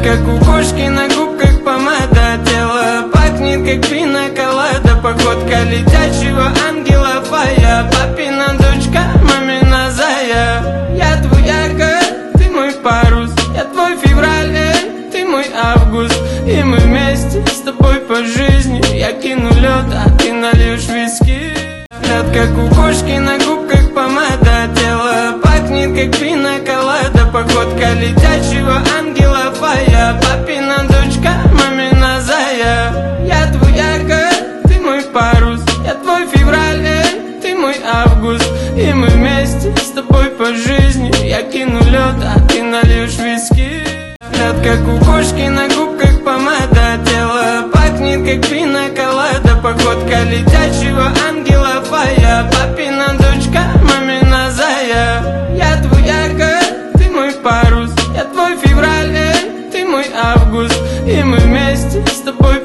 как у кошки, на губках помада. Тело пахнет, как пина-колада. Походка летящего ангела фая. Папина дочка, мамина зая. Я твой ярко, ты мой парус. Я твой февраль, ты мой август. И мы вместе с тобой по жизни. Я кину лед, а ты нальешь виски. Лед, как у кошки, на губках помада. Тело пахнет, как пина-колада. Походка летящего ангела фая. Папина дочка, мамина зая. Я твой ярко, ты мой парус. Я твой февраль, ты мой август. И мы вместе с тобой по жизни. Я кину лед, а ты нальешь виски. Лед, как у кошки, на губках помада. Тело пахнет, как пина-колада. Походка летящего ангела фая. Папина дочка, мамина зая. Я твой ярко, ты мой парус. Я твой февраль, ты мой август. И мы вместе с тобой